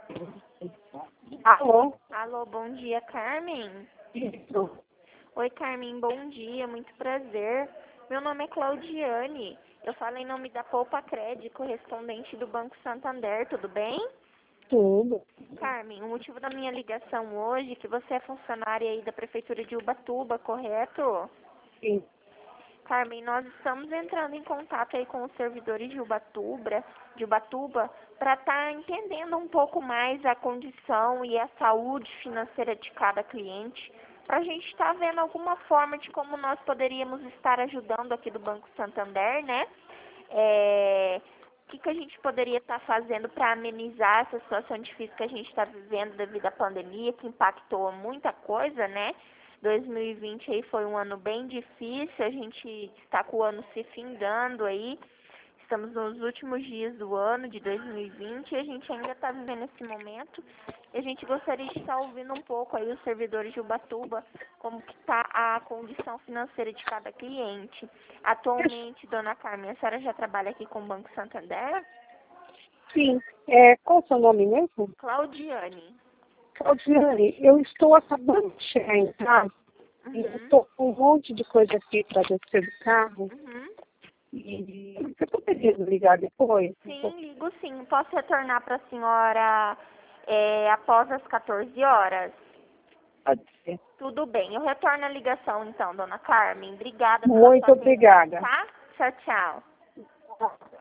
Alô? Alô, bom dia, Carmen. Isso. Oi, Carmen, bom dia, muito prazer. Meu nome é Claudiane. Eu falo em nome da Poupa Cred, correspondente do Banco Santander, tudo bem? Tudo. Carmen, o motivo da minha ligação hoje é que você é funcionária aí da Prefeitura de Ubatuba, correto? Sim. Carmen, nós estamos entrando em contato aí com os servidores de Ubatuba, para estar entendendo um pouco mais a condição e a saúde financeira de cada cliente, para a gente estar vendo alguma forma de como nós poderíamos estar ajudando aqui do Banco Santander, né? O que a gente poderia estar fazendo para amenizar essa situação difícil que a gente está vivendo devido à pandemia, que impactou muita coisa, né? 2020 aí foi um ano bem difícil, a gente está com o ano se findando aí, estamos nos últimos dias do ano de 2020 e a gente ainda está vivendo esse momento. E a gente gostaria de estar ouvindo um pouco aí os servidores de Ubatuba, como que está a condição financeira de cada cliente. Atualmente, dona Carmen, a senhora já trabalha aqui com o Banco Santander? Sim. Qual o seu nome mesmo? Claudiane. Claudiane, eu estou acabando de chegar em casa e eu Uhum. estou com um monte de coisa aqui para descer do carro. Uhum. E você poderia me ligar depois? Sim, ligo sim. Posso retornar para a senhora após as 14 horas? Pode ser. Tudo bem. Eu retorno a ligação então, dona Carmen. Obrigada pela Muito sua atenção, obrigada. tá? Tchau, tchau.